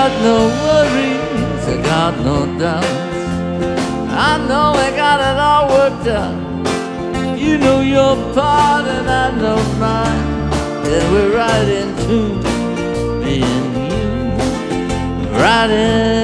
got no worries, I got no doubts. I know I got it all worked out. You know your part and I know mine, and we're right in tune, me and you, right in